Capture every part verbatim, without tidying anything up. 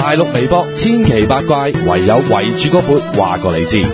大陸微博千奇百怪，唯有圍住嗰闊話過你知。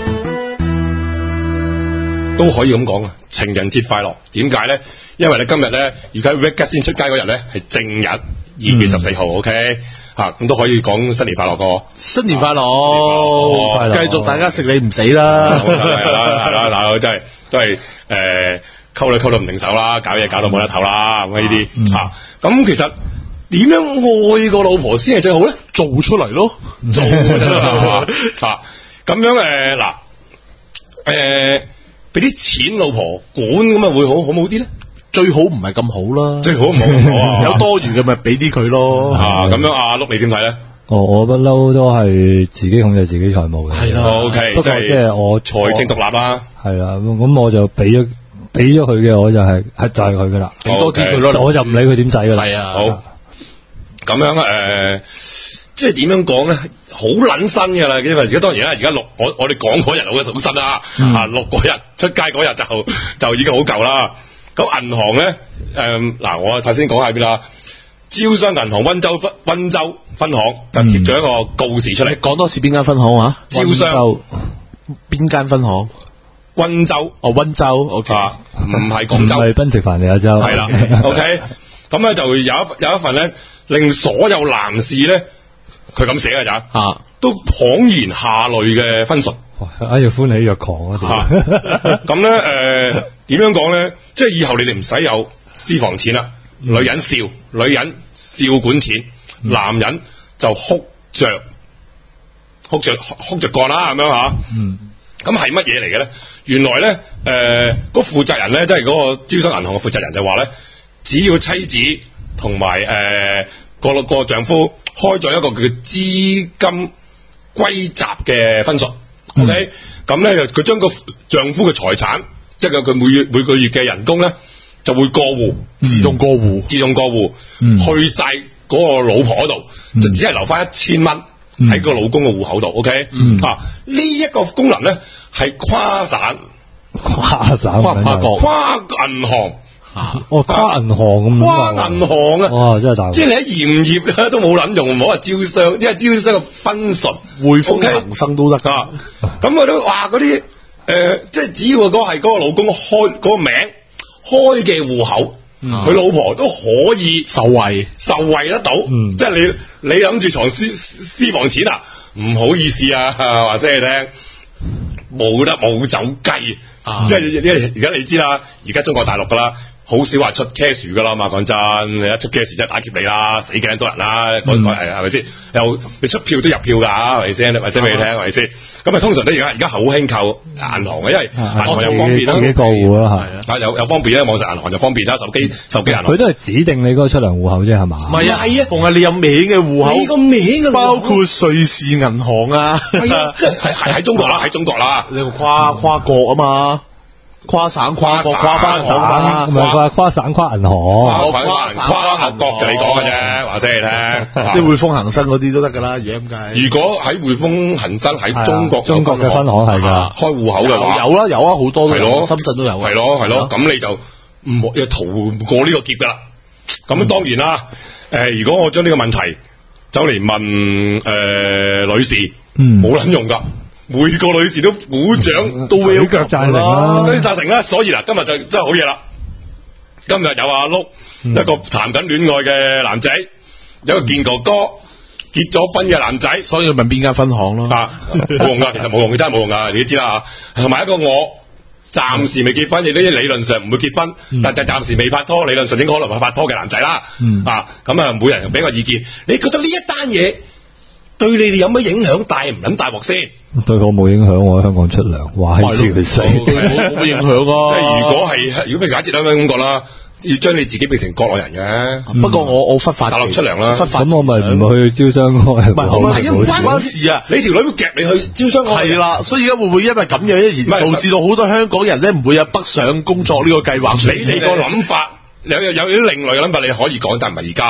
都可以咁講啊！情人節快樂，點解咧？因為咧今日咧，而家 Vegas 先出街嗰日咧係正日，二月十四號 ，OK 吓，咁都可以講新年快樂個。 新年快樂，繼續大家食你唔死啦！ 係啦係啦嗱，真係都係誒溝女溝到唔定手啦，搞嘢搞到冇得唞啦，咁呢啲吓。咁其實點樣愛個老婆先係最好咧？ 做出嚟咯， 做吓咁樣誒嗱誒。俾啲錢老婆管咁啊會好好唔好啲咧？ 最好唔係咁好啦， 最好唔好咁好啊！ 有多餘嘅咪俾啲佢咯。 啊咁樣阿碌你點睇咧？ 哦，我不嬲都係自己控制自己財務嘅。 係啦 ，OK， 不過即係我財政獨立啦。 係啦，咁我就俾咗俾咗佢嘅，我就係係就係佢噶啦， 俾多啲佢咯， 我就唔理佢點使噶啦。 係啊， 好咁樣誒，即係點樣講咧？好撚新噶啦，因為而家當然啦，而家六我我哋講嗰日好嘅好新啦， 嗯、 啊六嗰日出街嗰日就就已經好舊啦。咁銀行咧誒嗱，我首先講下邊啦。招商銀行溫州分溫州分行就貼咗一個告示出嚟， 講、嗯、多次邊間分行啊？ 招商邊間分行？ 溫州哦，溫州 OK， 唔係廣州， 唔係賓夕凡尼亞州， 係啦 OK。咁咧就有一有一份咧，令所有男士咧。佢咁寫㗎咋，啊、都恍然下淚嘅分數， 哎呀歡喜若狂啊！ 咁咧誒點樣講咧？即係以後你哋唔使有私房錢啦，嗯、女人笑，女人笑管錢，嗯、男人就哭着哭着哭着幹啦咁樣嚇。嗯，咁係乜嘢嚟嘅咧？原來咧誒嗰負責人咧，即係嗰個招商銀行嘅負責人就話咧，只要妻子同埋誒個個丈夫。開咗一個叫資金歸集嘅分數、嗯、，OK，咁咧佢將個丈夫嘅財產，即係佢每月每個月嘅人工咧，就會過戶， 自動過戶， 自動過戶， 嗯、 去晒嗰個老婆嗰度，嗯、就只係留翻一千蚊喺個老公嘅戶口度 ，OK，、嗯、啊呢一、這個功能咧係跨省、 跨省、 跨跨國、跨銀行。 哦，跨銀行咁， 跨銀行啊， 哇，真係大， 即係你喺鹽業咧都冇諗用，唔好話招商，因為招商嘅分純， 匯豐恒生都得噶。 咁佢都話嗰啲誒，即係只要嗰個係嗰個老公開嗰、嗰個名開嘅戶口，佢、嗯、老婆都可以受惠， 受惠得到。嗯、即係你你諗住藏私私房錢啊？唔好意思啊，話聲你聽，冇得冇走雞，啊、即係因為而家你知啦，而家中國大陸噶啦。好少話出 cash 噶啦嘛，講真，你一出 cash 真係打劫你啦，死幾多人啦，嗰個係係咪先？又你出票都入票噶，係咪先？或者俾你聽，係咪先？咁啊，通常咧而家而家好興靠銀行嘅，因為銀行又方便啦， 自己過戶啦，係啊，有有方便咧，網上銀行就方便啦，手機手機銀行。 佢都係指定你嗰個出糧戶口啫，係嘛？ 唔係啊，係啊，逢係你有名嘅戶口， 你個名嘅包括瑞士銀行啊， 係啊，即係喺喺中國啦，喺中國啦， 你跨跨國啊嘛。跨省跨國跨分行啊， 唔係跨跨省跨銀行， 跨跨跨國就你講嘅啫，話聲你聽， 即係匯豐恒生嗰啲都得噶啦，而家咁計。 如果喺匯豐恒生喺中國中國嘅分行係噶， 開戶口嘅話， 有啦有啊，好多都有，深圳都有， 係咯係咯，咁你就唔要逃過呢個劫噶啦。咁當然啦，誒，如果我將呢個問題走嚟問誒女士，冇撚用噶。每個女士都鼓掌，都會有腳贊成啦， 都贊成啦。所以嗱，今日就真係好嘢啦。今日有阿碌、嗯、一個談緊戀愛嘅男仔，有一個健哥哥結咗婚嘅男仔， 所以問邊間分行咯。 啊，冇用噶，其實冇用，佢真係冇用噶，你都知啦吓。同埋一個我暫時未結婚，亦都理論上唔會結婚，嗯、但就暫時未拍拖，理論上應該可能會拍拖嘅男仔啦。嗯、啊，咁啊，每人俾個意見，你覺得呢一單嘢對你哋有乜影響？大唔撚大鑊先？ 對我冇影響，我喺香港出糧，話係知佢死， 冇乜影響啊！ 即係如果係，如果譬如假設咁樣講啦，要將你自己變成國內人嘅。 嗯、不過我我忽發大陸出糧啦， 咁我咪唔去招商開？唔係， 唔係唔關事啊！你條女會夾你去招商開？ 係啦，所以而家會唔會因為咁樣而導致到好多香港人咧唔會有北上工作呢個計劃？ 你哋個諗法有有有啲另類嘅諗法，你可以講，但唔係而家。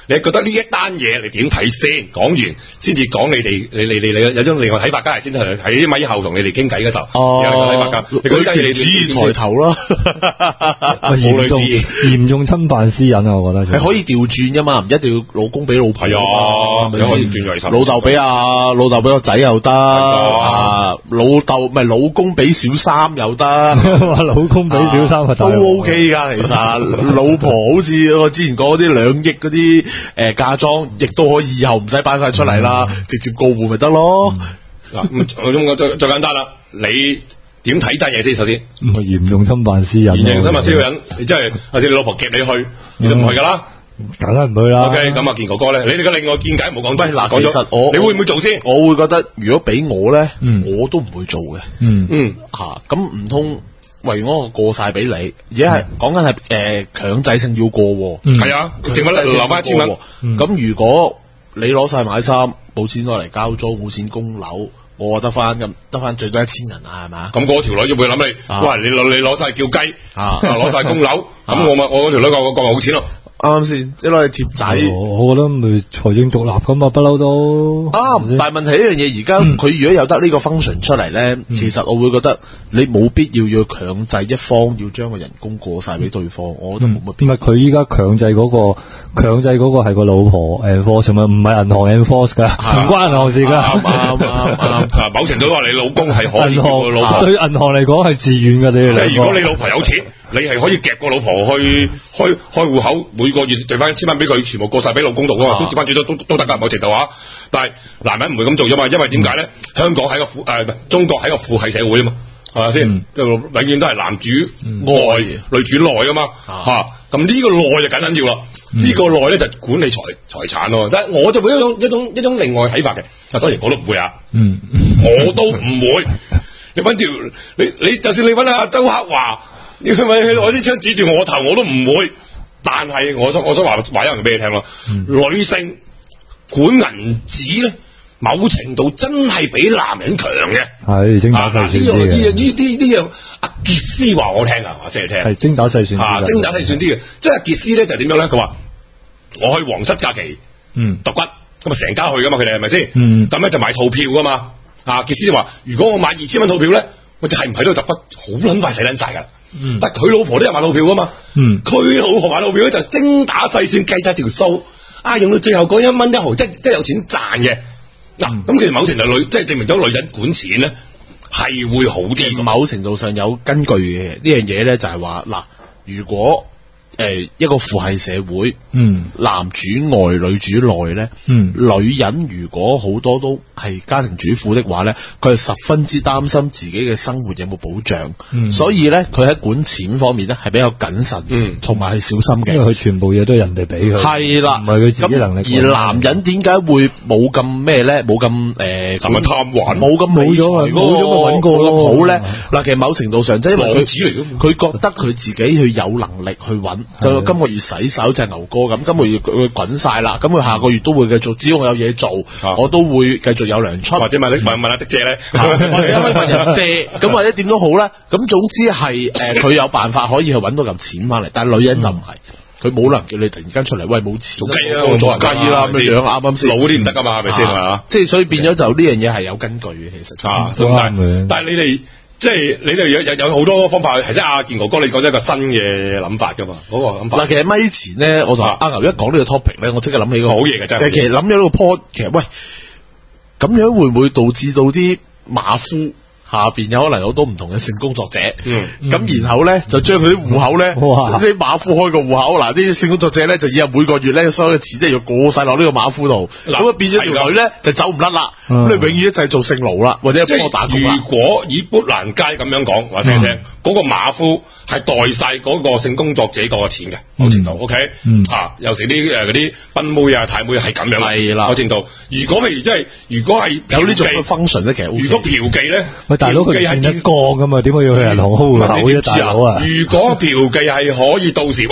你覺得呢一單嘢你點睇先？講完先至講你哋，你你你你有種另外睇法，梗係先喺喺咪後同你哋傾偈嗰時候， 哦， 有另外睇法㗎。你覺得呢單嘢你主義抬頭啦， 嚴重嚴重侵犯私隱啊！我覺得係可以調轉㗎嘛，唔一定要老公俾老婆係啊， 係咪先？ 轉為老豆俾阿老豆俾個仔又得，啊老豆唔係老公俾小三又得， 話老公俾小三係都 OK 㗎。其實老婆好似我之前講嗰啲兩億嗰啲誒嫁妝，亦都可以以後唔使擺晒出嚟啦，直接過戶咪得咯。 嗱咁我咁最最簡單啦，你點睇單嘢先？首先唔係嚴重侵犯私隱， 嚴重侵犯私隱，你真係或者你老婆夾你去，你就唔去㗎啦。 梗係唔去啦。 OK，咁啊，健哥哥咧，你哋嘅另外見解冇講出。 嗱， 講其實我你會唔會做先？ 我會覺得如果俾我咧， 嗯我都唔會做嘅。 嗯嗯嚇，咁唔通為我過晒俾你，而家係講緊係誒強制性要過喎。 嗯係啊，剩翻留翻一千蚊。 咁如果你攞晒買衫，冇錢攞嚟交租，冇錢供樓，我得翻咁得翻最多一千人啊，係嘛？ 咁嗰條女就會諗你， 啊喂，你攞你攞晒叫雞， 啊攞晒供樓， 啊咁我咪我嗰條女講我講咪好錢咯。 啱啱先？即係攞嚟貼仔。 我我覺得咪財政獨立咁嘛，不嬲都啱，但係問題一樣嘢，而家佢如果有得呢個 function 出嚟咧，其實我會覺得你冇必要要強制一方要將個人工過晒俾對方，我覺得冇乜必要。 唔係佢依家強制嗰個強制嗰個係個老婆 enforce 嘛，唔係銀行 enforce 㗎，唔關銀行事㗎。 啱啱啱啱。 啊，某程度都話你老公係可以銀叫個老婆， 行對銀行嚟講係自願㗎，你哋即係兩個如果你老婆有錢，你係可以夾個老婆去開開戶口，每個月兌翻一千蚊俾佢，全部過晒俾老公度㗎嘛，都調翻轉都都都得㗎，某程度啊。但係男人唔會咁做啫嘛，因為點解咧？香港係個父誒唔係中國係個父系社會啊嘛。係咪先？即係永遠都係男主外、女主內噶嘛嚇。咁呢個內就緊緊要啦。呢個內咧就管理財財產咯。但係我就會一種一種一種另外睇法嘅。啊，當然我都唔會啊。 嗯， 我都唔會。你揾條你你就算你揾阿周克華，你去咪去攞啲槍指住我頭，我都唔會。但係我想我想話話一樣嘢俾你聽咯。女性管銀紙咧，某程度真係比男人強嘅， 係精打細算呢樣啲嘅。 呢樣呢啲呢樣，阿傑斯話我聽啊，話先嚟聽， 係精打細算啲啊， 嘅精打細算啲嘅，即係阿傑斯咧就點樣咧？佢話我去皇室假期， 嗯揼骨，咁啊成家去噶嘛，佢哋係咪先？ 嗯咁咧就買套票噶嘛，啊傑斯就話如果我買二千蚊套票咧，我就係唔喺度揼骨，好撚快使撚晒噶啦。 嗯但係佢老婆都有買套票噶嘛， 嗯佢老婆買套票咧就精打細算計晒條數，啊用到最後嗰一蚊一毫，即係即係有錢賺嘅。嗱，咁其實某程度女，即係證明咗女人管錢咧係會好啲嘅。 某程度上有根據嘅呢樣嘢咧，就係話嗱，如果誒、呃、一個父系社會， 嗯男主外女主內咧， 嗯女人如果好多都係家庭主婦的話咧，佢係十分之擔心自己嘅生活有冇保障， 嗯所以咧佢喺管錢方面咧係比較謹慎， 嗯同埋係小心嘅。 因為佢全部嘢都係人哋俾佢， 係啦， 唔係佢自己能力。 咁而男人點解會冇咁咩咧？冇咁誒， 咁樣貪玩冇咁冇咗啊理財嗰個冇咗咪搵過咯嗰個好咧？嗱，其實某程度上，即係因為浪佢子嚟㗎嘛佢覺得佢自己去有能力去揾，就今個月洗手就係牛哥咁，今個月佢滾晒啦，咁佢下個月都會繼續，只要我有嘢做， 啊我都會繼續有糧出。 或者問問問阿的姐咧， 或者可以問人借，咁或者點都好咧。咁總之係誒，佢有辦法可以去揾到嚿錢翻嚟，但係女人就唔係，佢冇能叫你突然間出嚟，喂冇錢， 做雞啊我做冇人雞啦咁樣樣，啱啱先？ 老啲唔得噶嘛，係咪先係嘛？ 即係所以變咗就呢樣嘢係有根據嘅，其實。 啊， 都咁但係啱嘅但係你哋即係你哋有有有好多方法，係即係阿健哥哥你講咗一個新嘅諗法噶嘛，嗰個諗法嗱，其實咪前咧，我同啊阿牛一講呢個 topic 咧，我即刻諗起個好嘢嘅真係其實諗咗呢個 point，其實喂，咁樣會唔會導致到啲馬夫下邊有可能有好多唔同嘅性工作者？ 嗯咁然後咧就將佢啲戶口咧， 哇啲馬夫開個戶口，嗱啲性工作者咧就以後每個月咧所有嘅錢咧要過晒落呢個馬夫度， 嗱咁啊變咗條女咧就走唔甩啦， 嗯咁你永遠都係做性奴啦，或者即幫我打工係啦如。果以砵蘭街咁樣講，話俾你聽，嗰個馬夫係代晒嗰個性工作者嗰個錢嘅，某程度，OK， 嗯嚇，有時啲誒嗰啲賓妹啊、太妹係咁樣嘅， 係啦某程度。如果譬如即係，如果係有呢種嘅嫖妓 function 咧，其實 OK 如果嫖妓咧， 喂，大佬佢嫖妓係見得光噶嘛？點解要去銀行 hold 個口啫，大佬啊？ 如果嫖妓係可以到時喂。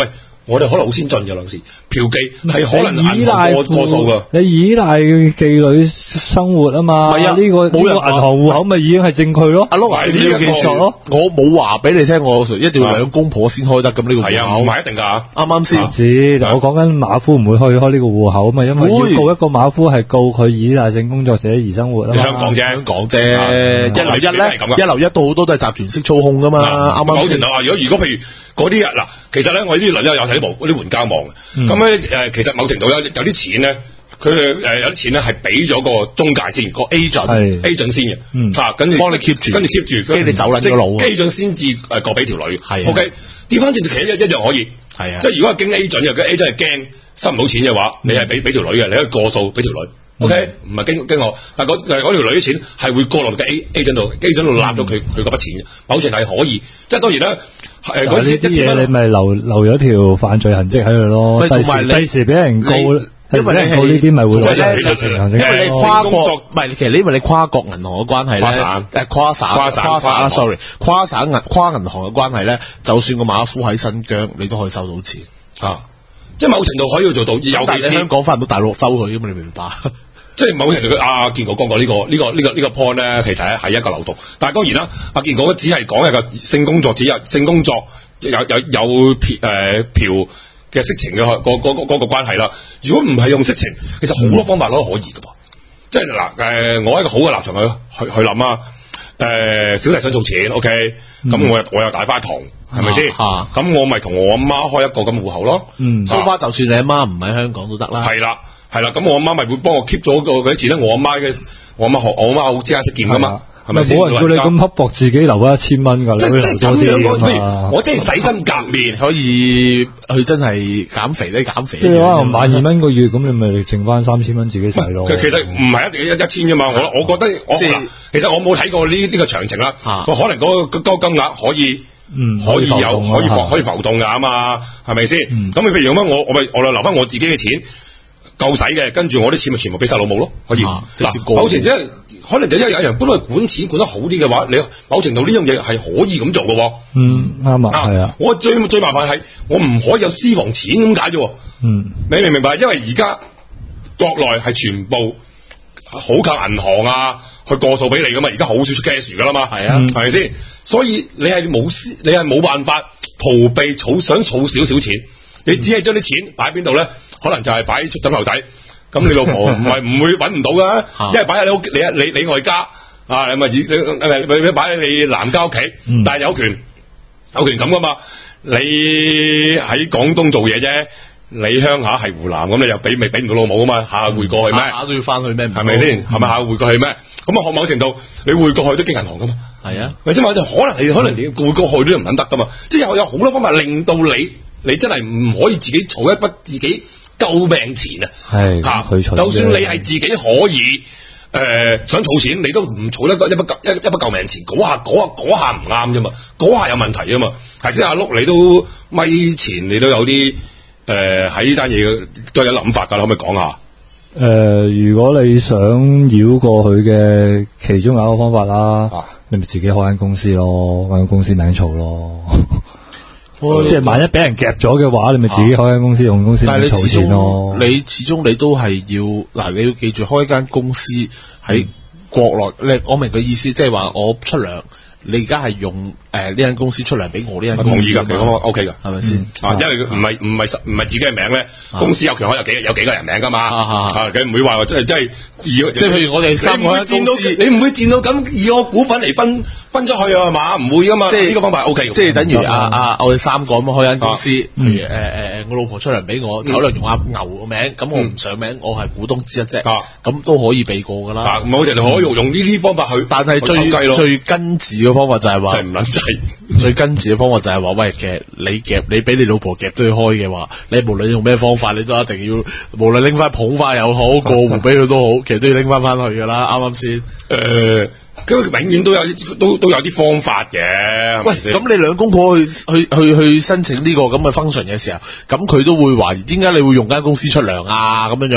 我哋可能好先進嘅兩時，嫖妓係可能銀行過過數㗎。 你依賴妓女生活啊嘛， 係啊呢個呢個冇人銀行戶口咪已經係證據咯。 阿 Lo，你要記住咯，我冇話俾你聽，我一定要兩公婆先開得咁呢個係啊，唔係一定㗎。 啱啱先？ 知，但我講緊馬夫唔會去開呢個戶口啊嘛，因為要告一個馬夫係告佢依賴性工作者而生活啊嘛。 香港啫， 香港啫，一樓一咧，一樓一到好多都係集團式操控㗎嘛，啱啱某程度啊，如果如果譬如嗰啲啊嗱，其實咧我呢啲鄰友有睇部嗰啲援交網嘅，咁咧誒其實某程度有有啲錢咧，佢哋誒有啲錢咧係俾咗個中介先，個 agent agent 先嘅，嚇跟住幫你 keep 住，跟住 keep 住，跟住你走撚咗路，agent 先至誒過俾條女，係 OK，調翻轉其實一一樣可以，係啊，即係如果係經 agent 嘅，個 agent 係驚收唔到錢嘅話，你係俾俾條女嘅，你可以過數俾條女。O K， 唔係經經我，但係嗰嗰條女啲錢係會過落嘅 A A 準度，A 準度納咗佢佢嗰筆錢嘅，某程度係可以，即係當然啦。誒嗰啲嘢你咪留留咗條犯罪痕跡喺度咯，第時第時俾人告，因為你告呢啲咪會攞咗情行，因為你跨國唔係，其實你因為你跨國銀行嘅關係咧，誒跨省跨省跨省啊 ，sorry， 跨省銀跨銀行嘅關係咧，就算個馬夫喺新疆，你都可以收到錢啊，即係某程度可以做到，尤其是香港翻唔到大陸州佢咁，你明白？ 即係某程度佢阿建國講過呢個呢、這個呢、這個呢、這個 point 咧，其實係一個漏洞。但係當然啦，阿建國只係講一個性工作，只有性工作有有有嫖誒嫖嘅色情嘅個嗰嗰嗰個關係啦。如果唔係用色情，其實好多方法都可以嘅噃。即係嗱誒，我喺一個好嘅立場去去去諗啊。誒、呃，小弟想做錢 ，OK，咁、嗯、我又我又大花堂，係咪先？咁、啊、我咪同我阿媽開一個咁嘅戶口咯。嗯， 蘇花就算你阿媽唔喺香港都得啦。 係啦。係啦，咁我阿媽咪會幫我 keep 咗個嗰啲錢咧。我阿媽嘅，我阿媽學，我阿媽好知慳識儉噶嘛，係咪先？ 冇人叫你咁刻薄，自己留翻一千蚊噶， 即係即係咁樣嗰，我真係洗心革面， 可以去真係減肥咧，減肥。 即係可能萬二蚊個月，咁你咪剩翻三千蚊自己使咯。 其實唔係一定一一千啫嘛，我我覺得我其實我冇睇過呢呢個詳情啦，可能嗰個嗰個金額可以。嗯，可以有可以浮可以浮動噶嘛，係咪先？咁你譬如咁樣，我我咪我留翻我自己嘅錢。夠使嘅，跟住我啲錢咪全部俾晒老母咯，可以。嗱、啊，某程度可能就因為有人本來管錢管得好啲嘅話，你某程度呢樣嘢係可以咁做嘅。 嗯，啱啊，係啊。 我最最麻煩係我唔可以有私房錢咁解啫。嗯，你明唔明白？因為而家國內係全部好靠銀行啊去過數俾你噶嘛，而家好少出 cash 噶啦嘛。係啊，係咪先？所以你係冇你係冇辦法逃避儲想儲少少錢。你只係將啲錢擺喺邊度咧？可能就係擺喺枕頭底。咁你老婆唔係唔會揾唔到噶，因為擺喺你屋你你你外家啊，你咪你你你擺喺你男家屋企，嗯、但係有權有權咁噶嘛？你喺廣東做嘢啫，你鄉下係湖南，咁你又俾未俾唔到老母啊嘛？下下匯過去咩？ 下下都要翻去咩？ 係咪先？係咪下下匯過去咩？咁啊，學某程度你匯過去都經銀行噶嘛？係啊，或者或者可能你可能你匯過去都唔肯得噶嘛？即係有有好多方法令到你。你真係唔可以自己儲一筆自己救命錢啊！係吓，就算你係自己可以誒、呃、想儲錢，你都唔儲一個一筆一一筆救命錢，嗰下嗰下嗰下唔啱啫嘛，嗰下有問題啫嘛。頭先阿碌你都咪前你都有啲誒喺呢單嘢都有諗法噶啦，可唔可以講下？ 誒、呃，如果你想繞過佢嘅其中有一個方法啦，啊、你咪自己開間公司咯，揾間公司名嘈咯。哦、即係萬一俾人夾咗嘅話，你咪自己開間公司、啊、用公司名儲錢咯。 你始終你都係要嗱，你要記住開一間公司喺國內。你我明佢意思，即係話我出糧。你而家係用誒呢間公司出糧俾我呢間公司， 同意㗎，咁 OK 㗎， 係咪先？ 啊，因為唔係唔係唔係自己嘅名咧，公司有權可以有幾有幾個人名㗎嘛，啊，佢唔會話真係真係以即係譬如我哋三個間公司，你唔會賤到咁以我股份嚟分分出去啊嘛，唔會㗎嘛，即係呢個方法係 OK， 即係等於啊啊我哋三個咁開間公司，譬如誒誒誒我老婆出糧俾我，炒糧用阿牛個名，咁我唔上名，我係股東之一啫，咁都可以避過㗎啦。 唔好就可以用用呢啲方法去， 但係最最根治嘅方法就係話， 就係唔撚制。 最根治嘅方法就係話，喂，其實你夾你俾你老婆夾都要開嘅話，你無論用咩方法，你都一定要，無論拎翻捧花又好，過戶俾佢都好，其實都要拎翻翻去噶啦，啱啱先？誒、 呃，咁永遠都有都都有啲方法嘅。 喂，咁你兩公婆去去去去申請呢個咁嘅 function 嘅時候，咁佢都會懷疑點解你會用間公司出糧啊？咁樣樣。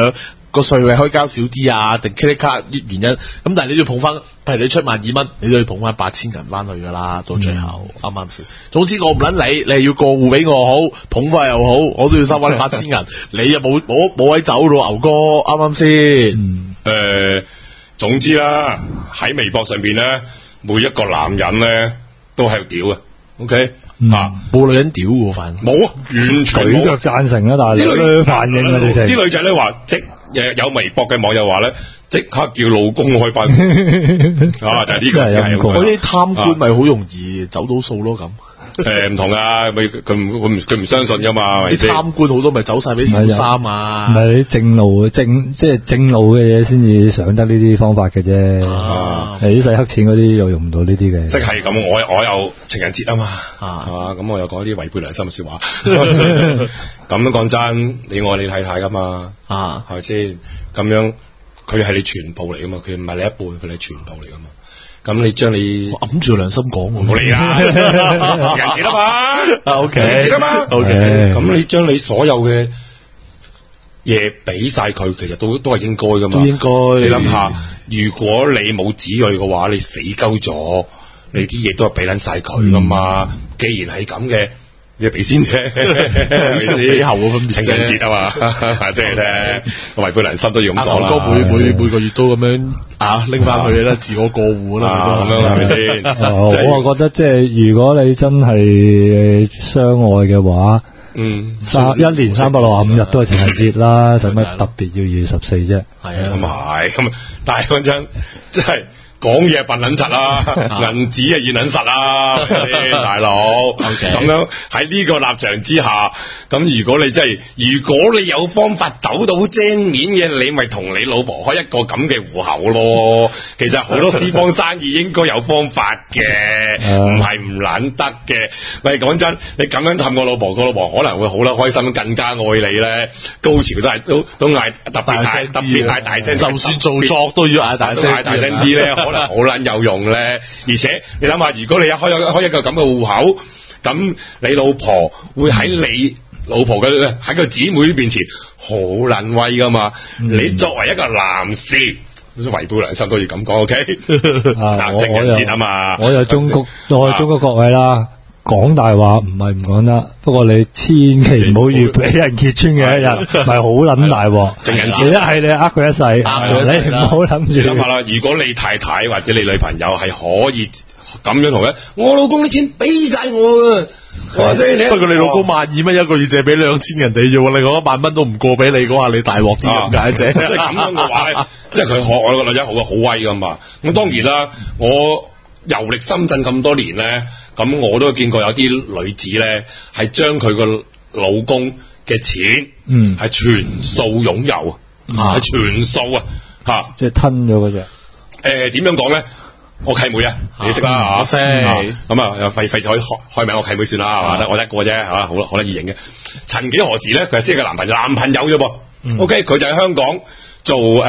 個稅位可以交少啲啊，定 credit card 啲原因，咁但係你都要捧翻，譬如你出萬二蚊，你都要捧翻八千銀翻去噶啦，到最後啱啱先？總之我唔撚你，你係要過戶俾我好，捧翻又好，我都要收翻八千銀，你又冇冇冇位走咯，牛哥啱啱先？誒、 嗯呃，總之啦，喺微博上邊咧，每一個男人咧都係屌嘅 ，OK。 嗯、 啊！ 冇女人屌喎，反冇啊，完全冇。 舉腳贊成啦，但係啲反應啊，直情啲女仔咧話即誒有微博嘅網友話咧，即刻叫老公開翻啊！就係呢個係嗰啲貪官咪好容易走到數咯咁。 誒唔同啊，佢佢唔佢唔佢唔相信噶嘛， 啲貪官好多咪走晒俾小三啊。 唔係啲正路正即係正路嘅嘢先至想得呢啲方法嘅啫。 啊， 誒啲洗黑錢嗰啲又用唔到呢啲嘅。 即係咁，我我又情人節啊嘛， 啊係嘛，咁我又講啲違背良心嘅説話。咁都講真，你愛你太太噶嘛， 啊係咪先？咁樣佢係你全部嚟噶嘛，佢唔係你一半，佢係你全部嚟噶嘛。咁你將你揞住良心講， 冇嚟啦，情人節啊嘛 ，OK， 情人節啊嘛 ，OK， 咁你將你所有嘅嘢俾晒佢，其實都都係應該噶嘛， 都應該。 你諗下，如果你冇子女嘅話，你死鳩咗，你啲嘢都係俾撚晒佢噶嘛。嗯、既然係咁嘅，你俾先啫， 俾後嘅分別啫。 情人節啊嘛，即係咧，違背良心都要咁講啦。 哥每每每個月都咁樣啊拎翻去啦，自我過戶啦， 咁樣係咪先？ 我啊覺得即係如果你真係相愛嘅話， 嗯， 三一年三百六十五日都係情人節啦，使乜特別要二月十四啫？ 係啊， 咁係咁，但係講真，即係。講嘢笨撚柒啦，銀紙啊現撚實啦，大佬。咁樣喺呢個立場之下，咁如果你真係，如果你有方法走到正面嘅，你咪同你老婆開一個咁嘅戶口咯。其實好多私幫生意應該有方法嘅，唔係唔撚得嘅。喂，講真，你咁樣氹個老婆，個老婆可能會好啦，開心，更加愛你咧。高潮都係都都嗌特別嗌特別嗌大聲， 就算做作都要嗌大聲， 嗌大聲啲咧。可能好撚有用咧，而且你諗下，如果你一開一開一個咁嘅戶口，咁你老婆會喺你老婆嘅喺個姊妹面前好撚威噶嘛？嗯、你作為一個男士，違背良心都要咁講 ，OK？啊，情人節啊嘛， 我又忠告，我係忠告各位啦。講大話唔係唔講得，不過你千祈唔好預俾人揭穿嘅一日，咪好撚大鑊。 情人節一係你呃佢一世，你唔好諗住。 諗下啦，如果你太太或者你女朋友係可以咁樣同咧，我老公啲錢俾晒我啊，話聲你。 不過你老公萬二蚊一個月借俾兩千人哋啫，另外一萬蚊都唔過俾你，嗰下你大鑊啲咁解啫。 即係咁樣嘅話咧，即係佢學我個女仔好好威噶嘛。咁當然啦，我遊歷深圳咁多年咧。咁我都見過有啲女子咧，係將佢個老公嘅錢，嗯，係全數擁有，係、啊、全數啊，吓， 即係吞咗嗰隻。 誒，點樣講咧？我契妹啊，你識啦， 我識。 咁啊，費費事可以開開名我契妹算啦，係嘛？得我得一個啫，係嘛？好好得意型嘅。曾幾何時咧，佢係識個男朋友，男朋友啫噃。嗯、OK，佢就喺香港做誒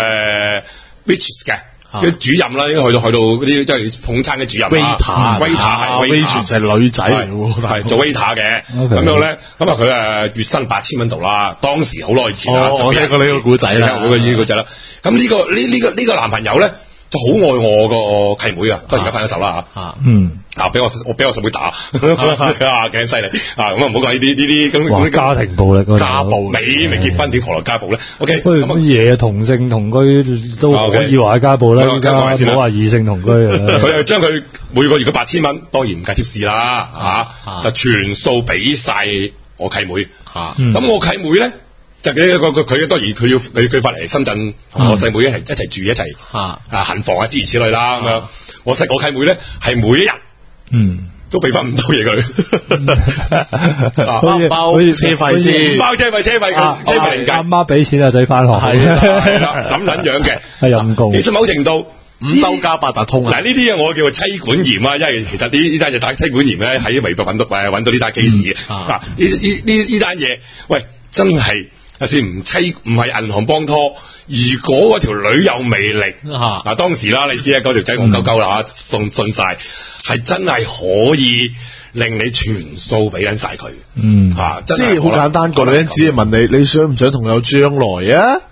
business 嘅。嘅主任啦，應該去到去到嗰啲即係捧餐嘅主任啦。waiter，waiter 係 waiter 係女仔嚟喎， 係做 waiter 嘅。咁樣咧，咁啊佢誒月薪八千蚊度啦。當時好耐前啦， 我聽過呢個古仔啦， 呢個呢個古仔啦。咁呢個呢呢個呢個男朋友咧就好愛我個契妹啊，當然而家分咗手啦嚇。嗯。啊！俾我我俾我細妹打啊，幾犀利啊！咁啊唔好講呢啲呢啲咁家庭暴力， 家暴未未結婚點何來家暴咧 ？OK， 咁乜嘢同性同居都可以話係家暴啦，而家唔好話異性同居啊！ 佢係將佢每個月嘅八千蚊，當然唔計貼士啦，嚇就全數俾晒我契妹嚇。咁我契妹咧就佢個佢佢當然佢要佢佢翻嚟深圳同我細妹一齊一齊住一齊啊行房啊諸如此類啦咁樣。我識我契妹咧係每一日。嗯，都俾翻唔到嘢佢， 包唔包車費先？ 包車費，車費佢車費零計。 阿媽俾錢阿仔翻學， 係啦，咁撚樣嘅， 係陰公。 其實某程度五兜加八達通啊！ 嗱呢啲嘢我叫做妻管嚴啊，因為其實呢呢單嘢打妻管嚴咧喺微博揾到誒揾到呢單 case 啊，呢呢呢呢單嘢，喂真係有時唔妻唔係銀行幫拖。如果嗰條女有魅力，嗱、啊、當時啦，你知啊，嗰條仔戇鳩鳩啦，信信晒，係真係可以令你全數俾緊晒佢，嗯，吓、啊，即係好簡單，個女人只係問你，你想唔想同有將來啊？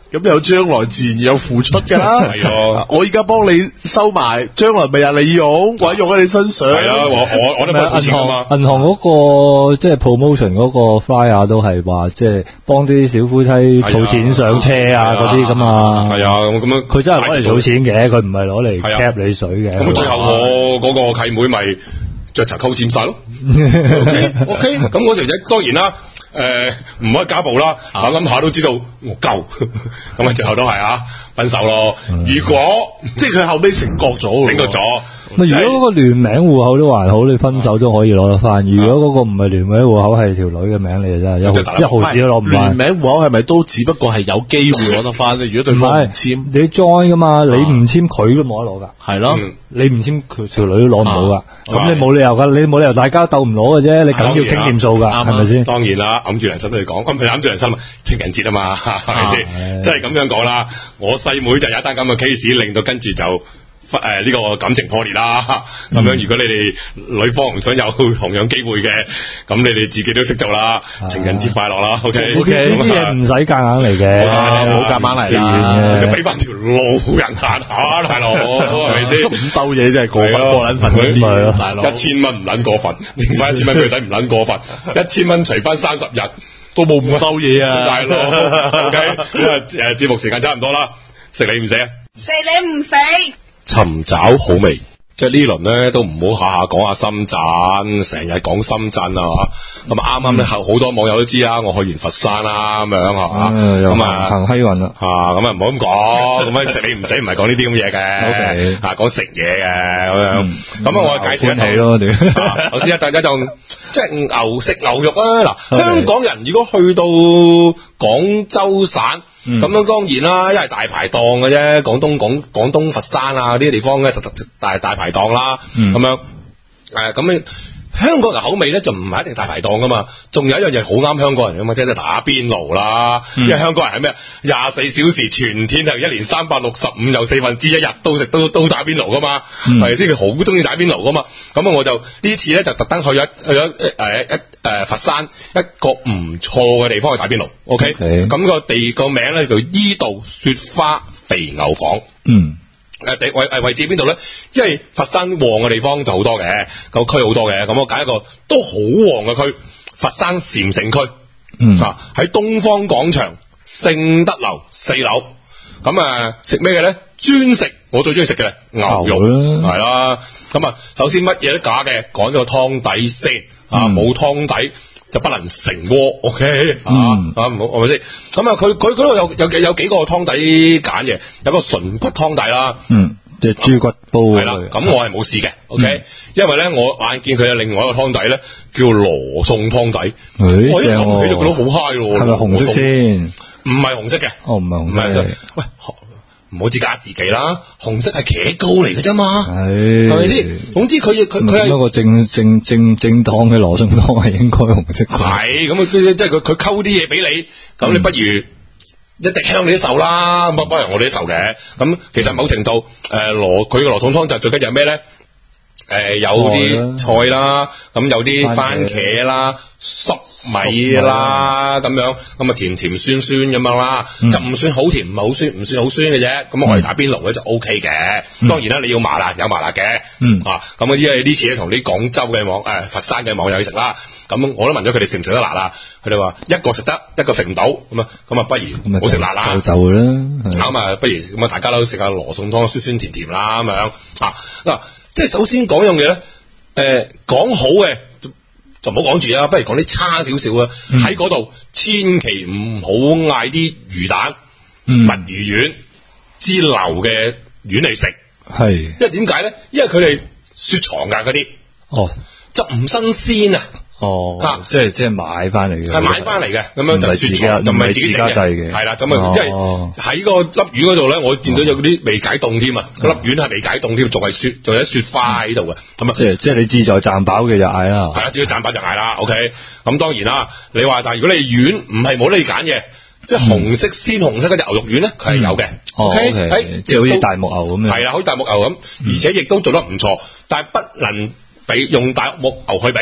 咁有將來自然有付出㗎啦。 係啊， 我而家幫你收埋，將來咪有你用，或者用喺你身上。 係啦，我我我都幫佢付錢㗎嘛。 銀行嗰個即係 promotion 嗰個 flyer 都係話，即係幫啲小夫妻儲錢上車啊嗰啲㗎嘛。 係啊，咁樣佢真係攞嚟儲錢嘅，佢唔係攞嚟 cap 你水嘅。 咁最後我嗰個契妹咪着查扣佔晒咯。OK OK，咁嗰條仔當然啦。誒，唔可以家暴啦，諗諗下都知道我夠，咁啊最後都係啊分手咯。如果即係佢後尾醒覺咗， 醒覺咗。 如果嗰個聯名戶口都還好，你分手都可以攞得翻。如果嗰個唔係聯名戶口，係條女嘅名，你就真係一毫一毫子都攞唔翻。 聯名戶口係咪都只不過係有機會攞得翻啫？如果對方唔簽， 你 join 噶嘛，你唔簽佢都冇得攞噶。 係咯， 你唔簽佢條女都攞唔到噶。咁你冇理由噶，你冇理由大家鬥唔攞嘅啫。你梗要傾掂數噶，係咪先？ 當然啦，揞住良心嚟講，咁佢揞住良心，情人節啊嘛，係咪先？即係咁樣講啦。我細妹就有一單咁嘅 case，令到跟住就。誒呢、呃這個感情破裂啦，咁、嗯、樣如果你哋女方唔想有同樣機會嘅，咁你哋自己都識做啦。情人節快樂啦 ，OK OK，呢啲嘢唔使夾硬嚟嘅， 唔好夾硬嚟啦， 俾翻條路人行下，大佬係咪先？ 咁兜嘢真係過分過撚份嗰啲，大佬一千蚊唔撚過分，剩翻一千蚊佢使唔撚過分，一千蚊除翻三十日都冇咁兜嘢啊， 大佬 OK，咁啊誒節目時間差唔多啦，食你唔食啊？ 食你唔肥。 尋找好味，即係呢輪咧都唔好下下講下深圳，成日講深圳啊，咁啱啱咧好多網友都知啦，我去完佛山啦，咁樣係嘛，咁啊行虛運啦， 啊咁啊唔好咁講，咁樣食你唔死唔係講呢啲咁嘢嘅 ，OK， 啊講食嘢嘅咁樣，咁啊我介紹一套咯， 我試下大家就即係牛食牛肉啊，嗱香港人如果去到廣州省。咁樣、嗯、當然啦，一係大排檔嘅啫，廣東廣廣東佛山啊呢啲地方咧，大大排檔啦，咁、嗯、樣誒咁你香港人口味咧就唔係一定大排檔噶嘛，仲有一樣嘢好啱香港人噶嘛，即係打邊爐啦，嗯、因為香港人係咩？廿四小時全天係一年三百六十五有四分之一日都食都都打邊爐噶嘛，係咪先？佢好中意打邊爐噶嘛，咁啊我就呢次咧就特登去咗去咗誒一誒佛山一個唔錯嘅地方去打邊爐 ，OK，咁 Okay. 個地個名咧叫伊度雪花肥牛房，嗯。誒地位誒位置邊度咧？因為佛山旺嘅地方就好多嘅，個區好多嘅，咁我揀一個都好旺嘅區，佛山禪城區，嗯啊喺東方廣場聖德樓四樓，咁啊食咩嘅咧？專食我最中意食嘅牛肉，係啦，咁啊首先乜嘢都假嘅，講咗個湯底先，啊冇湯底。就不能成鍋 ，OK，啊啊唔好係咪先？咁啊，佢佢嗰度有有有幾個湯底揀嘅，有個純骨湯底啦，嗯，即係豬骨煲係啦。咁我係冇試嘅 ，OK，因為咧我眼見佢有另外一個湯底咧，叫羅宋湯底，我一諗起就覺得好 high 咯，係咪紅色先？唔係紅色嘅，哦唔係紅色，喂。唔好自假自己啦，紅色係茄膏嚟嘅啫嘛，係係咪先？總之佢佢佢係一個正正正正當嘅羅宋湯係應該紅色嘅，係咁啊！即係佢佢溝啲嘢俾你，咁你不如一滴香你都受啦，不不如我哋都受嘅。咁其實某程度誒羅佢嘅羅宋湯就最緊要係咩咧？誒、呃，有啲菜啦，咁有啲番茄啦、粟米啦，咁樣，咁啊甜甜酸酸咁樣啦，嗯、就唔算好甜，唔係好酸，唔算好酸嘅啫。咁、嗯、我哋打邊爐咧就 O K 嘅。嗯、當然啦，你要麻辣有麻辣嘅，嗯、啊，咁啊因為呢次咧同啲廣州嘅網誒、呃、佛山嘅網友去食啦，咁我都問咗佢哋食唔食得辣啦，佢哋話一個食得，一個食唔到，咁啊咁啊不如唔好食辣啦，就就啦，咁啊不如咁啊大家都食下羅宋湯，酸酸甜甜啦咁樣啊嗱。即係首先講樣嘢咧，誒、呃、講好嘅就就唔好講住啦，不如講啲差少少啊。喺嗰度千祈唔好嗌啲魚蛋、嗯、墨魚丸之流嘅丸嚟食，係是，因為點解咧？因為佢哋雪藏噶嗰啲，哦，就唔新鮮啊。哦，啊，即係即係買翻嚟嘅，係買翻嚟嘅，咁樣就雪藏，就唔係自己整嘅，係啦，咁啊，即係喺個粒丸嗰度咧，我見到有啲未解凍添啊，個粒丸係未解凍添，仲係雪，仲有雪花喺度嘅，咁啊，即係即係你志在賺飽嘅就嗌啦，係啦，只要賺飽就嗌啦 ，OK，咁當然啦，你話但係如果你丸唔係冇得你揀嘅，即係紅色鮮紅色嗰隻牛肉丸咧，佢係有嘅 ，OK，誒，即係好似大木牛咁樣，係啦，好似大木牛咁，而且亦都做得唔錯，但係不能比用大木牛去比。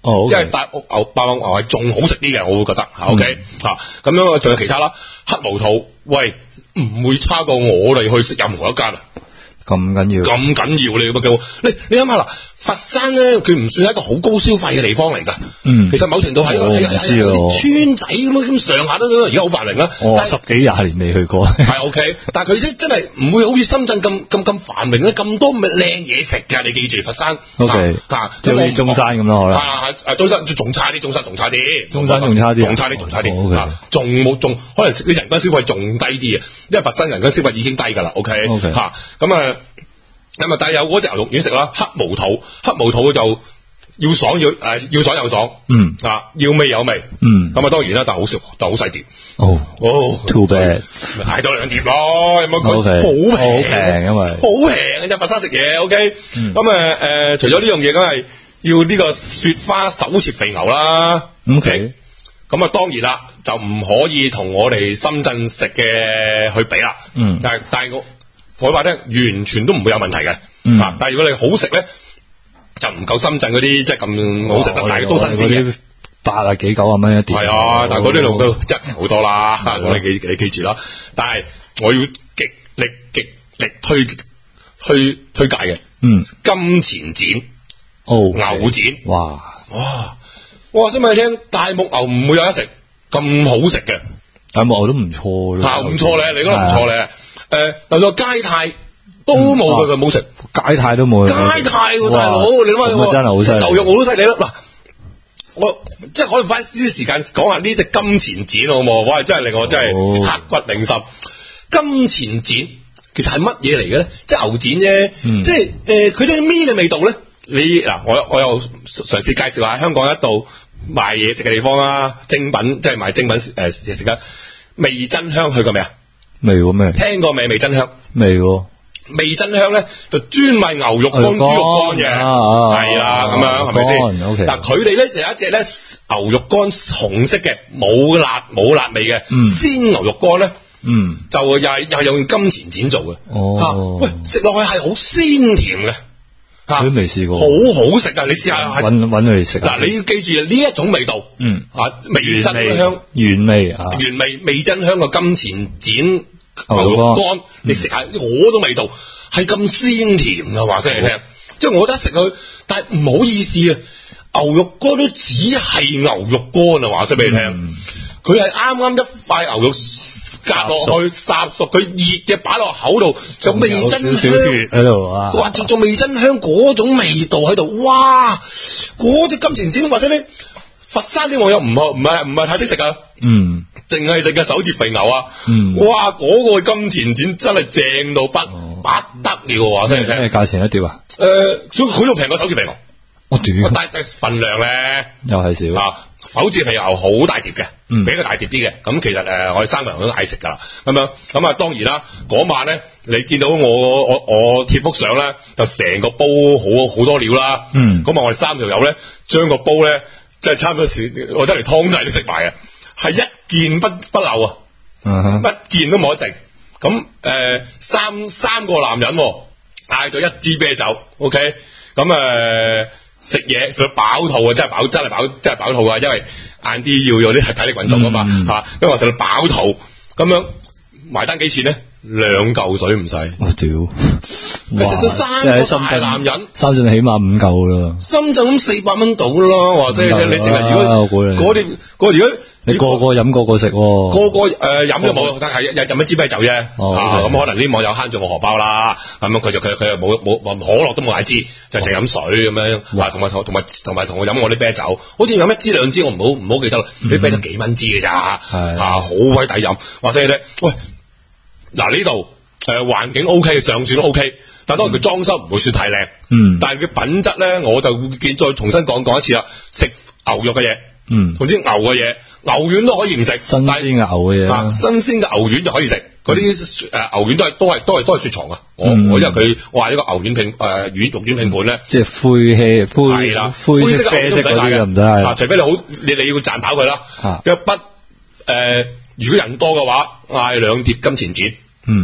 哦， 因為大屋牛白牛係仲好食啲嘅，我會覺得嚇 OK 嚇。咁樣仲有其他啦，黑毛肚，喂唔會差過我哋去食任何一間啊！ 咁緊要， 咁緊要你乜叫？你你諗下啦，佛山咧佢唔算係一個好高消費嘅地方嚟㗎。嗯，其實某程度係係係有啲村仔咁咁上下都而家好繁榮啦。 我十幾廿年未去過。 係 OK， 但係佢真真係唔會好似深圳咁咁咁繁榮咧，咁多靚嘢食㗎。你記住佛山 OK 嚇， 即係好似中山咁咯，可能係係中山仲差啲，中山仲差啲， 中山仲差啲， 仲差啲，仲差啲，仲冇仲可能你人均消費仲低啲啊，因為佛山人均消費已經低㗎啦。OK 嚇咁啊。咁啊，但係有嗰隻牛肉丸食啦，黑毛肚，黑毛肚就要爽要誒、呃、要爽又爽，嗯啊要味有味，嗯咁啊當然啦，但係好少，但係好細碟，哦哦 too bad， 嗌多兩碟咯，有冇佢好平，好平，因為好平嘅啫，佛山食嘢 ，OK，咁啊誒除咗呢樣嘢，梗係要呢個雪花手切肥牛啦 ，OK，咁啊當然啦，就唔可以同我哋深圳食嘅去比啦，嗯，但係但係我。我話咧，完全都唔會有問題嘅，嗯、但係如果你好食咧，就唔夠深圳嗰啲即係咁好食得，但係都新鮮嘅， 八啊幾九啊蚊一碟。係啊，但係嗰啲路都真係好多啦，你記你記住啦。但係我要極力極力推推推介嘅，嗯，金錢展，哦，牛展，哇哇，我話先俾你聽，大木牛唔會有得食咁好食嘅， 大木牛都唔錯啦，唔錯咧，你覺得唔錯咧？誒，就咗街泰都冇佢佢冇食， 街泰都冇。 街泰喎大佬，你諗下， 真係好犀利。 牛肉我都犀利啦。嗱，我即係可以花啲時間講下呢隻金錢展好冇？哇，真係令我真係刻骨銘心。金錢展其實係乜嘢嚟嘅咧？即係牛展啫，嗯、即係誒，佢啲咩嘅味道咧？你嗱，我我又嘗試介紹下香港一度賣嘢食嘅地方啦，精品即係賣精品誒嘢食嘅味珍香去過未啊？ 未喎咩？ 聽過未？味珍香未喎。 味珍香咧就專賣牛肉乾、豬肉乾嘅，係啦咁樣係咪先？嗱，佢哋咧有一隻咧牛肉乾紅色嘅，冇辣冇辣味嘅鮮牛肉乾咧，嗯，就又係又係用金錢剪做嘅。哦，嚇，喂，食落去係好鮮甜嘅。 嚇，都未試過， 好好食啊！你試下揾揾佢食。 嗱，你要記住呢一種味道，嗯，啊，味珍香原味啊， 原味味珍香個金錢剪牛肉乾，你食下嗰種味道係咁鮮甜啊！話聲你聽，即係我覺得食佢，但係唔好意思啊，牛肉乾都只係牛肉乾啊！話聲俾你聽，佢係啱啱一塊牛肉夾落去烚熟，佢熱嘅擺落口度就味珍香喺度啊！哇，仲仲味珍香嗰種味道喺度，哇！嗰隻金錢剪或者咧。佛山啲網友唔係唔係唔係太識食啊，嗯，淨係食嘅手切肥牛啊，嗯，哇，嗰、那個金錢展真係正到不、哦、不得了，話聲你聽。咩價錢一碟啊？ 誒、呃，佢都平過手切肥牛。 我屌、哦， 但係份量咧又係少啊！手切肥牛好大碟嘅，嗯，比較大碟啲嘅。咁其實誒、呃，我哋三個人都嗌食噶啦，咁樣咁啊，當然啦，嗰晚咧，你見到我我我貼幅相咧，就成個煲好好多料啦，嗯，咁啊，我哋三條友咧，將個煲咧。即係差唔多時，我真係湯仔都食埋啊！係一件不不漏啊，乜、uh huh. 件都冇得剩。咁誒、呃，三三個男人嗌咗一支啤酒 ，OK。咁誒食嘢食到飽肚啊，真係飽，真係飽，真係飽肚啊！因為晏啲要有啲體力運動啊嘛，吓、mm hmm. 啊，因為我食到飽肚，咁樣埋單幾錢咧？兩嚿水唔使。我屌！佢食咗三個大男人， 深圳起碼五嚿啦。 深圳咁四百蚊到啦，話即係你淨係如果嗰啲嗰如果你個個飲個個食，個個誒飲都冇，但係飲一支啤酒啫。咁可能啲網友慳咗我荷包啦，咁樣佢就佢佢又冇冇可樂都冇買支，就淨飲水咁樣，同埋同埋同埋同我飲我啲啤酒，好似飲一支兩支我唔好唔好記得啦，啲啤酒幾蚊支嘅咋，吓好鬼抵飲，話即係咧，喂，嗱呢度誒環境 O K， 上船都 O K。但係當然佢裝修唔會算太靚，嗯，但係佢品質咧，我就見再重新講講一次啦。食牛肉嘅嘢，嗯，同啲牛嘅嘢，牛丸都可以唔食， 新鮮嘅牛嘅嘢， 啊，新鮮嘅牛丸就可以食。嗰啲誒牛丸都係都係都係都係雪藏啊！我我因為佢我話呢個牛丸拼誒丸肉丸拼盤咧， 即係灰氣灰係啦，灰色啡色嗰啲就唔使係， 除非你好你你要賺飽佢啦。一筆誒，如果人多嘅話，嗌兩碟金錢展，嗯。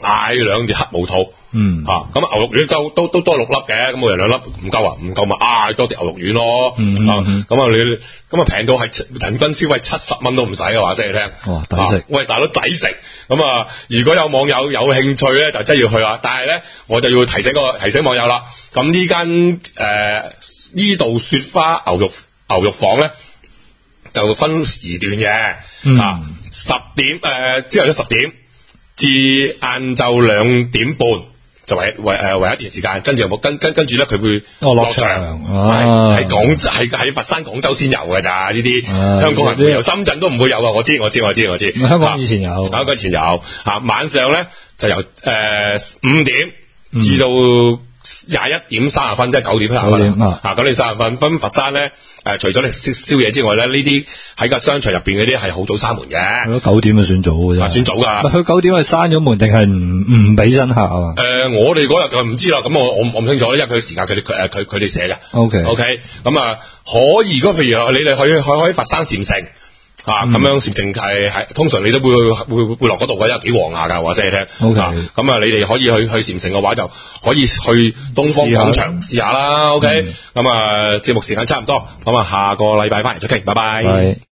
嗌兩碟黑毛肚。 嗯吓咁、啊、牛肉丸都都都多六粒嘅，咁每人兩粒唔夠啊，唔夠咪嗌多碟牛肉丸咯。 嗯啊咁啊你咁啊平到係人均消費七十蚊都唔使嘅話，聲你聽。 哇抵食！ 啊、喂大佬抵食。咁啊如果有網友有興趣咧，就真係要去啊。但係咧我就要提醒個提醒網友啦。咁呢間誒呢度雪花牛肉牛肉房咧就分時段嘅。 嗯、 啊十點誒朝頭早十點至晏晝兩點半。就為為誒為一段時間，跟住有冇跟跟跟住咧，佢會落場，係係廣係喺佛山、廣州先有嘅咋呢啲，香港人會有，深圳都唔會有啊！我知我知我知我知， 香港以前有， 香港以前有嚇。晚上咧就由誒五點至到廿一點三十分，即係九點三十分啊！九點三十分，分佛山咧誒，除咗你食宵夜之外咧，呢啲喺個商場入邊嗰啲係好早閂門嘅。 九點就算早嘅啫， 算早㗎。 佢九點係閂咗門定係唔唔俾新客啊？ 誒，我哋嗰日就唔知啦。咁我我我唔清楚，因為佢時間佢哋誒佢佢哋寫嘅。 O K O K，咁啊可以。如果譬如你哋去去去佛山禪城。啊，咁樣禪城係係通常你都會會會會落嗰度嘅，因為幾旺下㗎，話聲你聽。 O K， 咁啊，你哋可以去去禪城嘅話，就可以去東方廣場試下啦。O K，咁啊，節目時間差唔多，咁啊，下個禮拜翻嚟再傾，拜拜。